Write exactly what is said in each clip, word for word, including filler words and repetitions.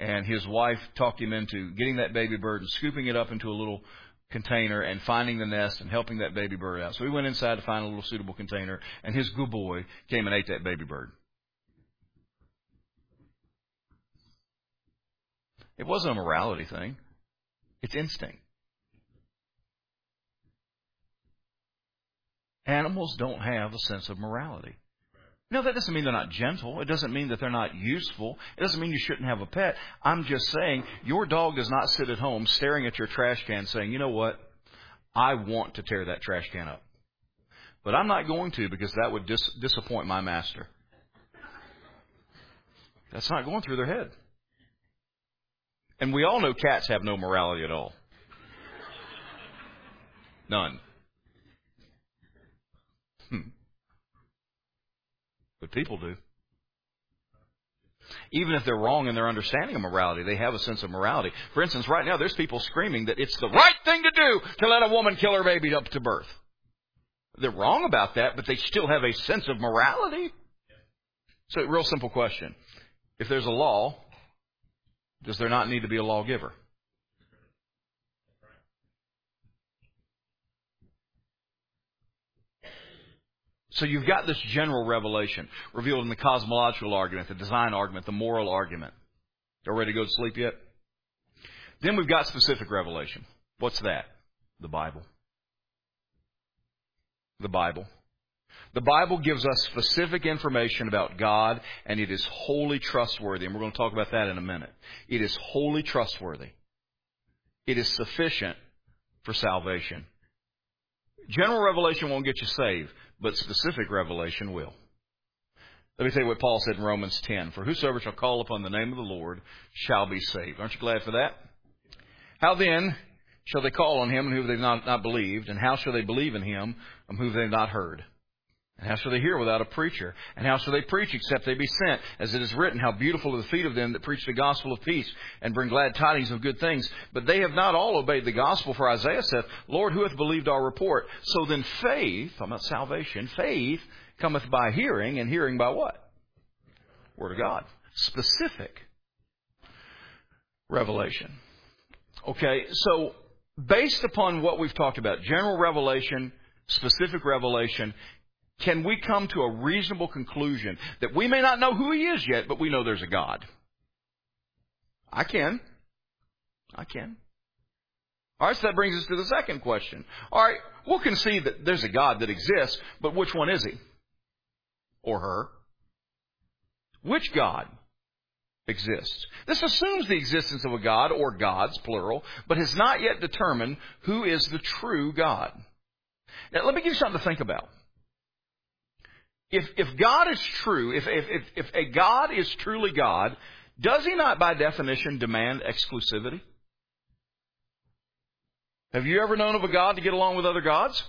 And his wife talked him into getting that baby bird and scooping it up into a little container and finding the nest and helping that baby bird out. So he went inside to find a little suitable container, and his good boy came and ate that baby bird. It wasn't a morality thing. It's instinct. Animals don't have a sense of morality. No, that doesn't mean they're not gentle. It doesn't mean that they're not useful. It doesn't mean you shouldn't have a pet. I'm just saying your dog does not sit at home staring at your trash can saying, you know what? I want to tear that trash can up. But I'm not going to because that would dis- disappoint my master. That's not going through their head. And we all know cats have no morality at all. None. Hmm. But people do. Even if they're wrong in their understanding of morality, they have a sense of morality. For instance, right now there's people screaming that it's the right thing to do to let a woman kill her baby up to birth. They're wrong about that, but they still have a sense of morality. So, real simple question. If there's a law, does there not need to be a lawgiver? So you've got this general revelation revealed in the cosmological argument, the design argument, the moral argument. Y'all ready to go to sleep yet? Then we've got specific revelation. What's that? The Bible. The Bible. The Bible gives us specific information about God, and it is wholly trustworthy. And we're going to talk about that in a minute. It is wholly trustworthy. It is sufficient for salvation. General revelation won't get you saved, but specific revelation will. Let me tell you what Paul said in Romans ten. For whosoever shall call upon the name of the Lord shall be saved. Aren't you glad for that? How then shall they call on him whom they've not, not believed? And how shall they believe in him whom they've not heard? And how shall they hear without a preacher? And how shall they preach except they be sent? As it is written, how beautiful are the feet of them that preach the gospel of peace and bring glad tidings of good things. But they have not all obeyed the gospel. For Isaiah saith, Lord, who hath believed our report? So then faith, I'm about salvation, faith cometh by hearing, and hearing by what? Word of God. Specific revelation. Okay, so based upon what we've talked about, general revelation, specific revelation, can we come to a reasonable conclusion that we may not know who he is yet, but we know there's a God? I can. I can. All right, so that brings us to the second question. All right, we'll concede that there's a God that exists, but which one is he? Or her? Which God exists? This assumes the existence of a God, or gods, plural, but has not yet determined who is the true God. Now, let me give you something to think about. If if God is true, if, if if if a God is truly God, does he not by definition demand exclusivity? Have you ever known of a God to get along with other gods?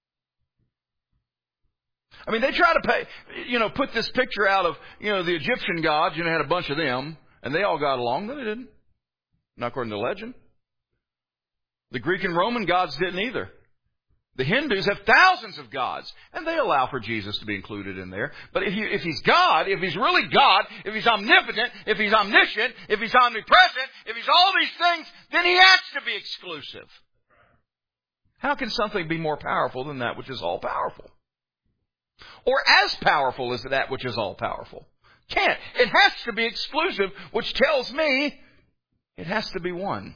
I mean, they try to pay, you know, put this picture out of, you know, the Egyptian gods, you know, had a bunch of them, and they all got along. No, they didn't. Not according to legend. The Greek and Roman gods didn't either. The Hindus have thousands of gods, and they allow for Jesus to be included in there. But if, he, if he's God, if he's really God, if he's omnipotent, if he's omniscient, if he's omnipresent, if he's all these things, then he has to be exclusive. How can something be more powerful than that which is all powerful? Or as powerful as that which is all powerful? Can't. It has to be exclusive, which tells me it has to be one.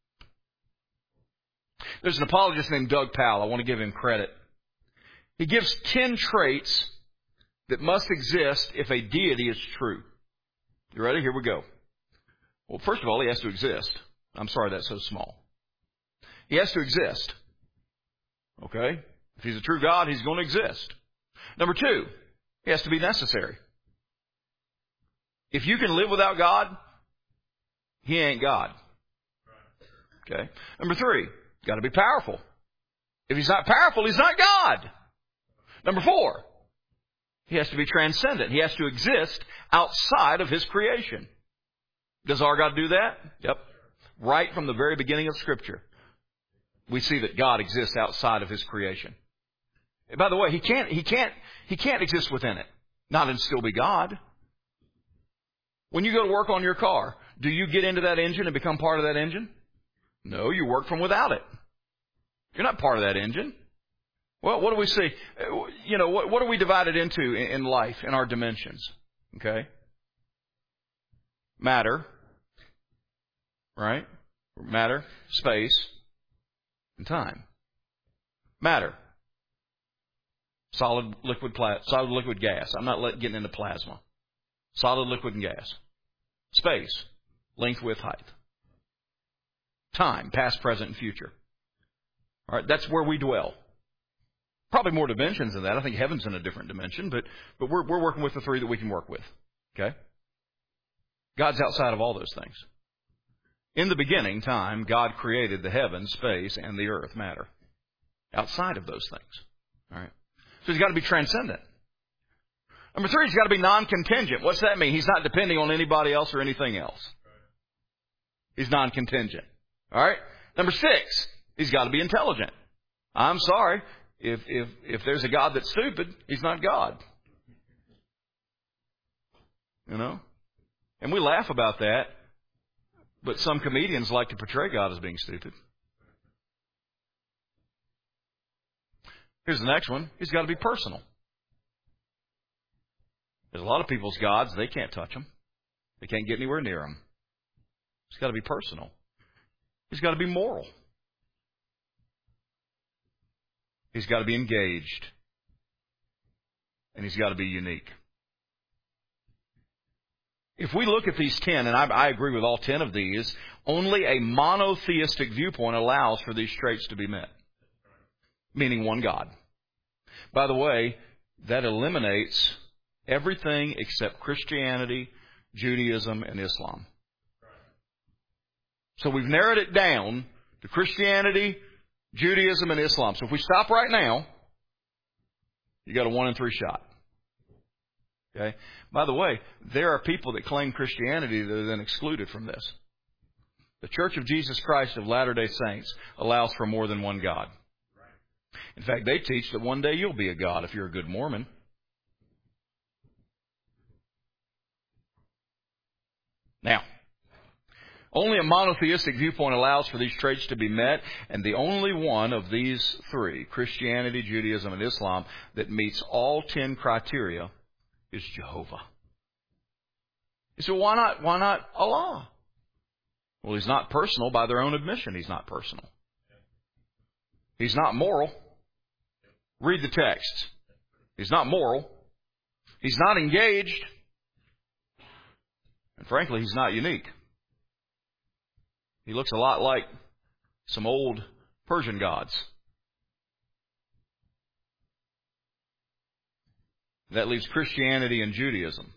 There's an apologist named Doug Powell. I want to give him credit. He gives ten traits that must exist if a deity is true. You ready? Here we go. Well, first of all, he has to exist. I'm sorry that's so small. He has to exist. Okay? If he's a true God, he's going to exist. Number two, he has to be necessary. If you can live without God, he ain't God. Okay? Number three, got to be powerful. If he's not powerful, he's not God. Number four, he has to be transcendent. He has to exist outside of his creation. Does our God do that? Yep. Right from the very beginning of Scripture, we see that God exists outside of his creation. And by the way, he can't, he can't, he can't exist within it. Not and still be God. When you go to work on your car, Do you get into that engine and become part of that engine? No, you work from without it. You're not part of that engine. Well, what do we see? You know, what, what are we divided into in, in life, in our dimensions? Okay? Matter, right? Matter, space, and time. Matter. Solid, liquid, pla- solid, liquid, gas. I'm not let, getting into plasma. Solid, liquid, and gas. Space. Length, width, height. Time. Past, present, and future. All right, that's where we dwell. Probably more dimensions than that. I think heaven's in a different dimension, but but we're we're working with the three that we can work with. Okay? God's outside of all those things. In the beginning, time, God created the heavens, space, and the earth, matter. Outside of those things. All right? So he's got to be transcendent. Number three, he's got to be non-contingent. What's that mean? He's not depending on anybody else or anything else. He's non-contingent. All right? Number six, he's got to be intelligent. I'm sorry. If, if, if there's a God that's stupid, he's not God. You know? And we laugh about that, but some comedians like to portray God as being stupid. Here's the next one. He's got to be personal. There's a lot of people's gods, they can't touch them. They can't get anywhere near them. He's got to be personal. He's got to be moral. He's got to be engaged. And he's got to be unique. If we look at these ten, and I, I agree with all ten of these, only a monotheistic viewpoint allows for these traits to be met. Meaning one God. By the way, that eliminates everything except Christianity, Judaism, and Islam. So we've narrowed it down to Christianity, Judaism, and Islam. So if we stop right now, you got a one in three shot. Okay? By the way, there are people that claim Christianity that are then excluded from this. The Church of Jesus Christ of Latter-day Saints allows for more than one God. In fact, they teach that one day you'll be a God if you're a good Mormon. Now, only a monotheistic viewpoint allows for these traits to be met, and the only one of these three, Christianity, Judaism, and Islam, that meets all ten criteria is Jehovah. You say, why not, why not Allah? Well, he's not personal by their own admission. He's not personal. He's not moral. Read the text. He's not moral. He's not engaged. And frankly, he's not unique. He looks a lot like some old Persian gods. That leaves Christianity and Judaism.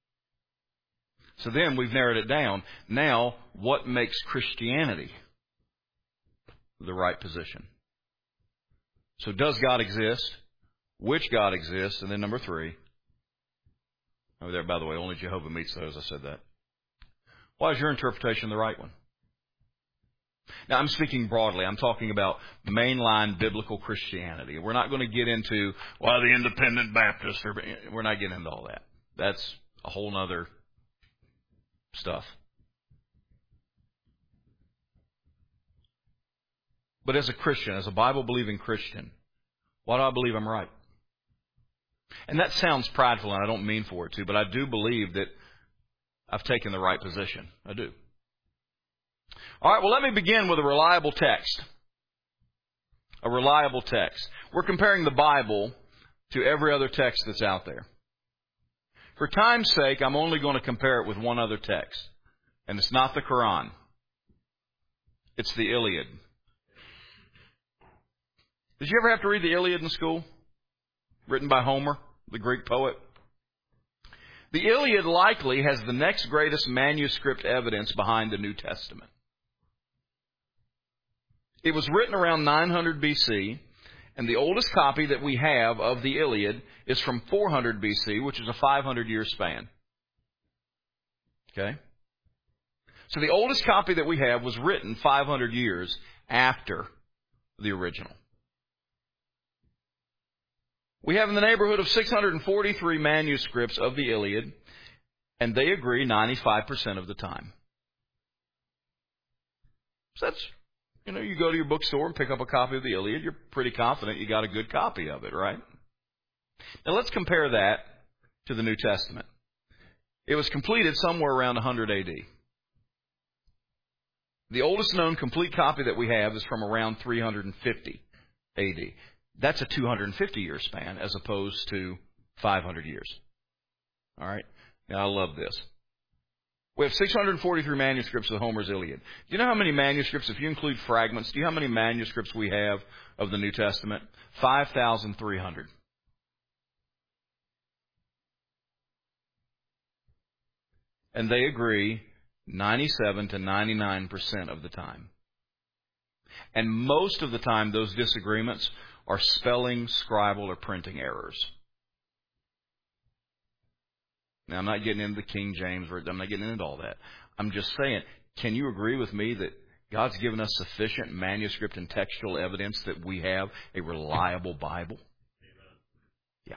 So then we've narrowed it down. Now, what makes Christianity the right position? So does God exist? Which God exists? And then number three. Over there, by the way, only Jehovah meets those. I said that. Why is your interpretation the right one? Now, I'm speaking broadly. I'm talking about mainline biblical Christianity. We're not going to get into, well, the independent Baptists. Are, we're not getting into all that. That's a whole other stuff. But as a Christian, as a Bible-believing Christian, why do I believe I'm right? And that sounds prideful, and I don't mean for it to, but I do believe that I've taken the right position. I do. All right, well, let me begin with a reliable text. A reliable text. We're comparing the Bible to every other text that's out there. For time's sake, I'm only going to compare it with one other text. And it's not the Quran. It's the Iliad. Did you ever have to read the Iliad in school? Written by Homer, the Greek poet. The Iliad likely has the next greatest manuscript evidence behind the New Testament. It was written around nine hundred B C, and the oldest copy that we have of the Iliad is from four hundred B C, which is a five hundred year span. Okay? So the oldest copy that we have was written five hundred years after the original. We have in the neighborhood of six hundred forty-three manuscripts of the Iliad, and they agree ninety-five percent of the time. So that's, you know, you go to your bookstore and pick up a copy of the Iliad. You're pretty confident you got a good copy of it, right? Now let's compare that to the New Testament. It was completed somewhere around one hundred A D. The oldest known complete copy that we have is from around three hundred fifty A D. That's a two hundred fifty year span as opposed to five hundred years. All right? Now, I love this. We have six hundred forty-three manuscripts of Homer's Iliad. Do you know how many manuscripts, if you include fragments, do you know how many manuscripts we have of the New Testament? five thousand three hundred. And they agree ninety-seven to ninety-nine percent of the time. And most of the time, those disagreements are spelling, scribal, or printing errors. Now, I'm not getting into the King James version. I'm not getting into all that. I'm just saying, can you agree with me that God's given us sufficient manuscript and textual evidence that we have a reliable Bible? Yeah.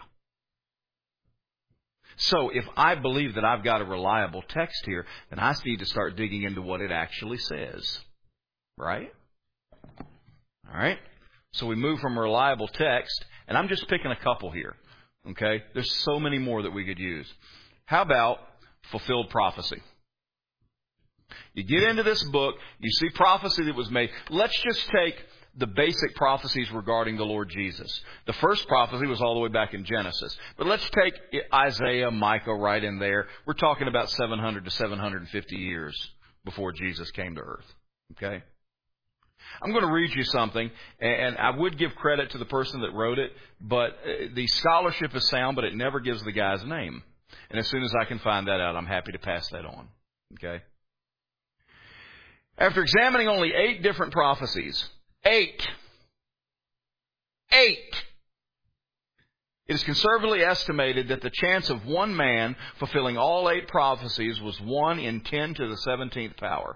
So if I believe that I've got a reliable text here, then I need to start digging into what it actually says. Right? All right? So we move from a reliable text, and I'm just picking a couple here. Okay? There's so many more that we could use. How about fulfilled prophecy? You get into this book, you see prophecy that was made. Let's just take the basic prophecies regarding the Lord Jesus. The first prophecy was all the way back in Genesis. But let's take Isaiah, Micah right in there. We're talking about seven hundred to seven hundred fifty years before Jesus came to earth. Okay? I'm going to read you something, and I would give credit to the person that wrote it, but the scholarship is sound, but it never gives the guy's name. And as soon as I can find that out, I'm happy to pass that on. Okay? After examining only eight different prophecies, eight, eight, it is conservatively estimated that the chance of one man fulfilling all eight prophecies was one in ten to the seventeenth power.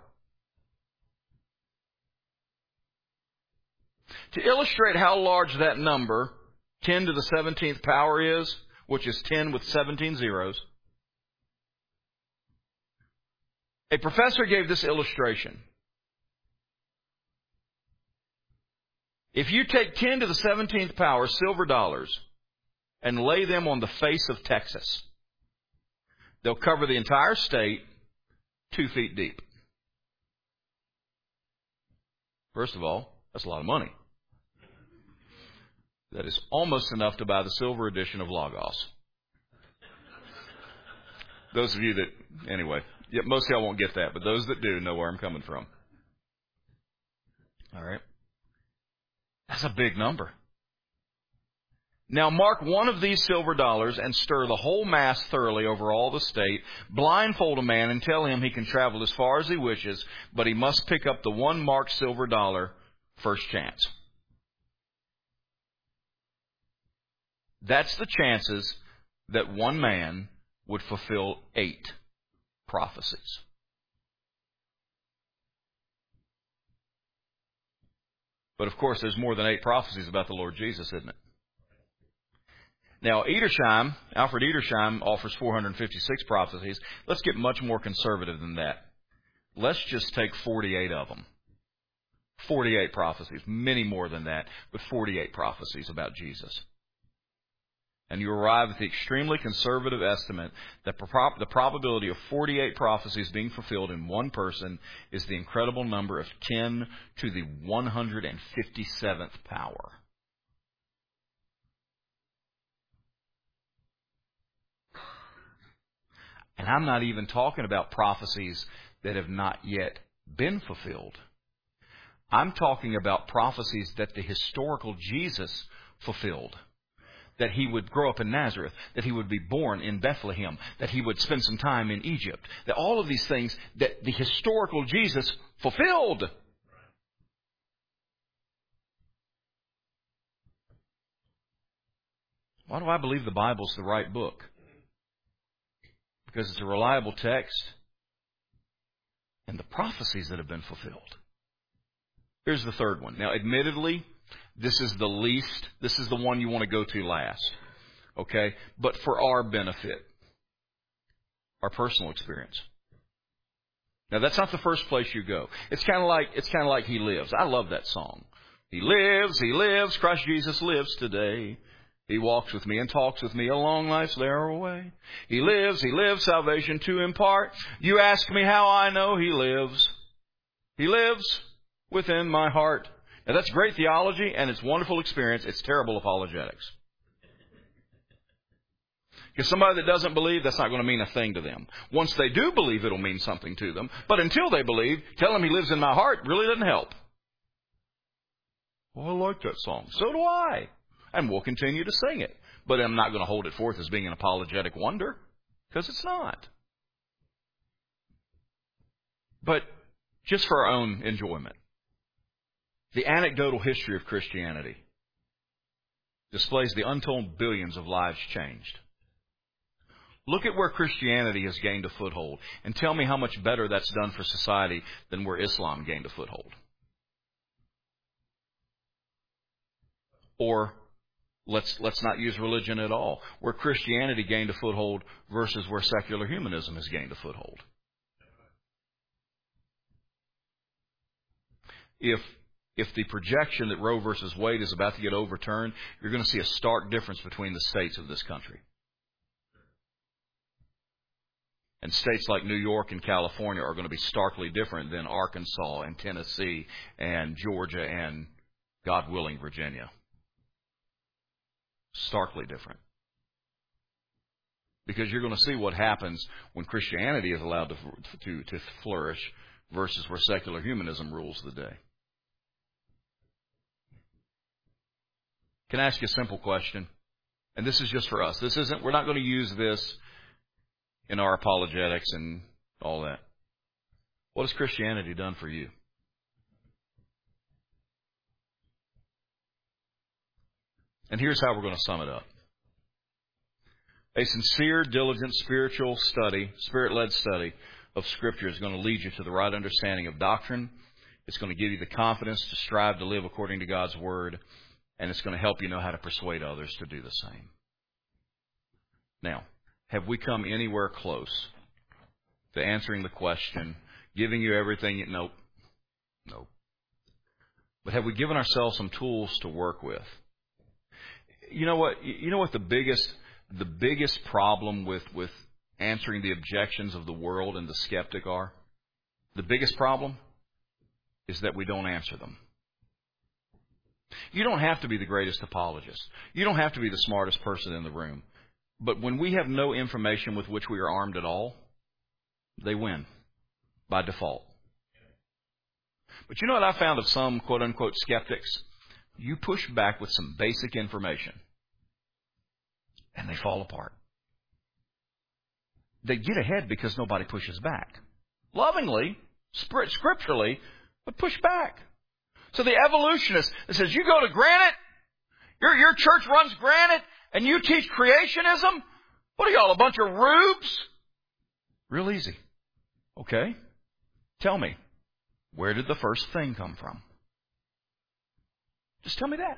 To illustrate how large that number, ten to the seventeenth power is, which is ten with seventeen zeros, a professor gave this illustration. If you take ten to the seventeenth power silver dollars and lay them on the face of Texas, they'll cover the entire state two feet deep. First of all, that's a lot of money. That is almost enough to buy the silver edition of Logos. Those of you that, anyway, yeah, most of y'all won't get that, but those that do know where I'm coming from. All right. That's a big number. Now mark one of these silver dollars and stir the whole mass thoroughly over all the state. Blindfold a man and tell him he can travel as far as he wishes, but he must pick up the one marked silver dollar first chance. That's the chances that one man would fulfill eight prophecies. But of course, there's more than eight prophecies about the Lord Jesus, isn't it? Now, Edersheim, Alfred Edersheim offers four hundred fifty-six prophecies. Let's get much more conservative than that. Let's just take forty-eight of them. forty-eight prophecies, many more than that, but forty-eight prophecies about Jesus. And you arrive at the extremely conservative estimate that the probability of forty-eight prophecies being fulfilled in one person is the incredible number of ten to the one hundred fifty-seventh power. And I'm not even talking about prophecies that have not yet been fulfilled. I'm talking about prophecies that the historical Jesus fulfilled. That he would grow up in Nazareth, that he would be born in Bethlehem, that he would spend some time in Egypt. That all of these things that the historical Jesus fulfilled. Why do I believe the Bible's the right book? Because it's a reliable text and the prophecies that have been fulfilled. Here's the third one. Now, admittedly, this is the least, this is the one you want to go to last. Okay? But for our benefit, our personal experience. Now, that's not the first place you go. It's kind of like, it's kind of like He lives. I love that song. He lives, He lives, Christ Jesus lives today. He walks with me and talks with me along life's narrow way. He lives, He lives, salvation to impart. You ask me how I know He lives. He lives within my heart. Now, that's great theology, and it's wonderful experience. It's terrible apologetics. Because somebody that doesn't believe, that's not going to mean a thing to them. Once they do believe, it'll mean something to them. But until they believe, tell them He lives in my heart really doesn't help. Well, I like that song. So do I. And we'll continue to sing it. But I'm not going to hold it forth as being an apologetic wonder, because it's not. But just for our own enjoyment, the anecdotal history of Christianity displays the untold billions of lives changed. Look at where Christianity has gained a foothold, and tell me how much better that's done for society than where Islam gained a foothold. Or let's let's not use religion at all, where Christianity gained a foothold versus where secular humanism has gained a foothold. If if the projection that Roe versus Wade is about to get overturned, you're going to see a stark difference between the states of this country. And states like New York and California are going to be starkly different than Arkansas and Tennessee and Georgia and, God willing, Virginia. Starkly different. Because you're going to see what happens when Christianity is allowed to, to, to flourish versus where secular humanism rules the day. Can I ask you a simple question? And this is just for us. This isn't, we're not going to use this in our apologetics and all that. What has Christianity done for you? And here's how we're going to sum it up. A sincere, diligent, spiritual study, Spirit-led study of Scripture is going to lead you to the right understanding of doctrine. It's going to give you the confidence to strive to live according to God's Word. And it's going to help you know how to persuade others to do the same. Now, have we come anywhere close to answering the question, giving you everything you... Nope. Nope. But have we given ourselves some tools to work with? You know what? You know what the biggest the biggest problem with, with answering the objections of the world and the skeptic are? The biggest problem is that we don't answer them. You don't have to be the greatest apologist. You don't have to be the smartest person in the room. But when we have no information with which we are armed at all, they win by default. But you know what I found of some quote-unquote skeptics? You push back with some basic information, and they fall apart. They get ahead because nobody pushes back. Lovingly, scripturally, but push back. So the evolutionist that says, you go to Granite, your, your church runs Granite, and you teach creationism? What are y'all, a bunch of rubes? Real easy. Okay. Tell me, where did the first thing come from? Just tell me that.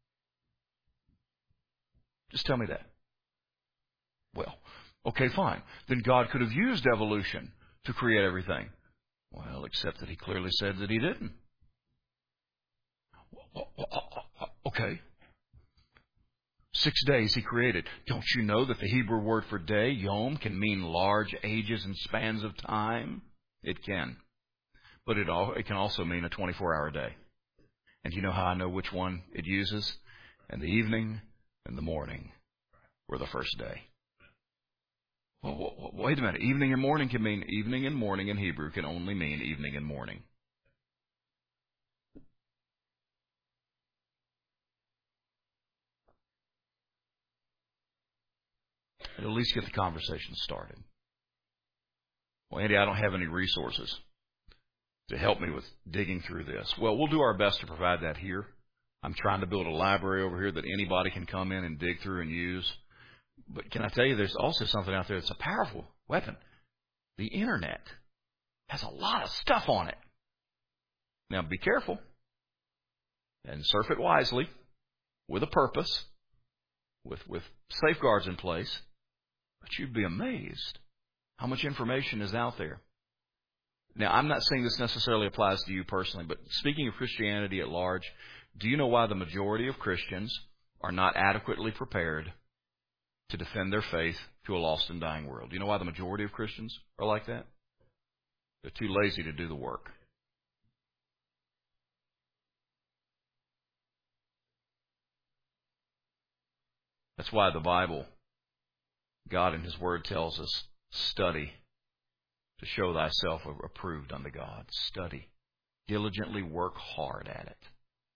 Just tell me that. Well, okay, fine. Then God could have used evolution to create everything. Well, except that He clearly said that He didn't. Okay. Six days He created. Don't you know that the Hebrew word for day, yom, can mean large ages and spans of time? It can. But it, all, it can also mean a twenty-four hour day. And you know how I know which one it uses? And the evening and the morning were the first day. Well, wait a minute. Evening and morning can mean evening and morning in Hebrew can only mean evening and morning. At least get the conversation started. Well, Andy, I don't have any resources to help me with digging through this. Well, we'll do our best to provide that here. I'm trying to build a library over here that anybody can come in and dig through and use. But can I tell you, there's also something out there that's a powerful weapon. The Internet has a lot of stuff on it. Now, be careful and surf it wisely with a purpose, with, with safeguards in place. But you'd be amazed how much information is out there. Now, I'm not saying this necessarily applies to you personally, but speaking of Christianity at large, do you know why the majority of Christians are not adequately prepared to defend their faith to a lost and dying world? Do you know why the majority of Christians are like that? They're too lazy to do the work. That's why the Bible, God in His Word tells us, study to show thyself approved unto God. Study. Diligently work hard at it.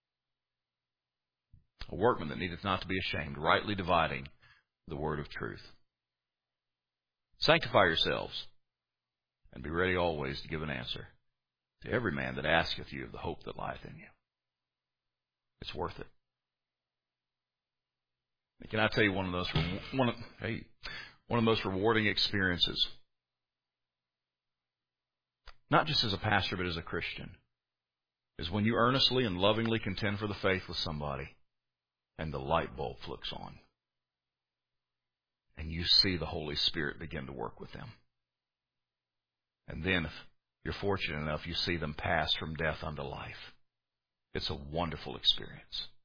A workman that needeth not to be ashamed, rightly dividing the word of truth. Sanctify yourselves, and be ready always to give an answer to every man that asketh you of the hope that lieth in you. It's worth it. Can I tell you one of those one of, hey, one of the most rewarding experiences, not just as a pastor but as a Christian, is when you earnestly and lovingly contend for the faith with somebody and the light bulb flicks on and you see the Holy Spirit begin to work with them. And then if you're fortunate enough, you see them pass from death unto life. It's a wonderful experience.